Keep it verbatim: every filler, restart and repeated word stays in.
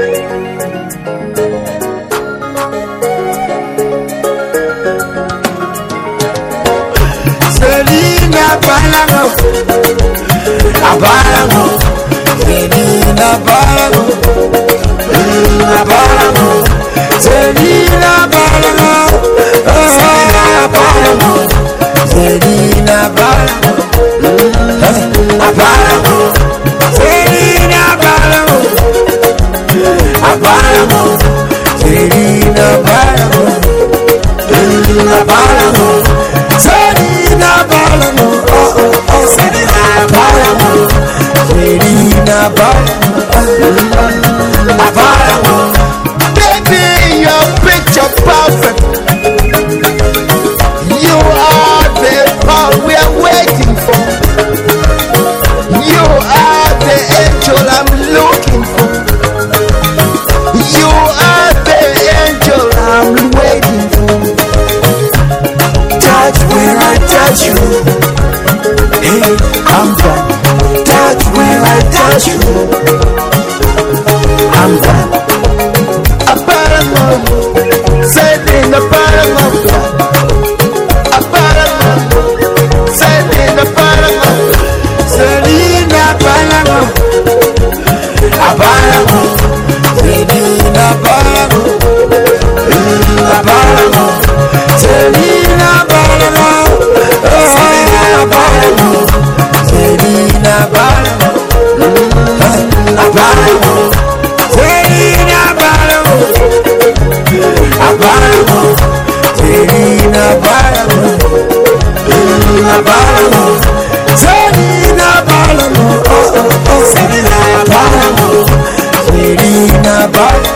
Selina Balago, Abalago, Selina Balago, Abalago, Selina Balago, Abalago, Selina Balago, Abalago, Selina Balago, Abalago, Selina Balago, Abalago, Selina Balago, oh oh oh, Selina Balago, Selina Balago, Balago. Baby, your picture perfect. You are the one we are waiting for. You are the angel I'm looking for. You are the angel I'm waiting for. Touch when I touch you. Hey, I'm done. Touch when I touch you. I'm done. A paramo, sending a paramo. A paramo, sending a paramo. Selina paramo. A paramo, Selina paramo. A paramo, Selina paramo. Selina paramo, Selina paramo. A paramo, Selina paramo. A paramo, Selina paramo. A paramo, Selina paramo. Oh oh oh, Selina paramo, Selina paramo.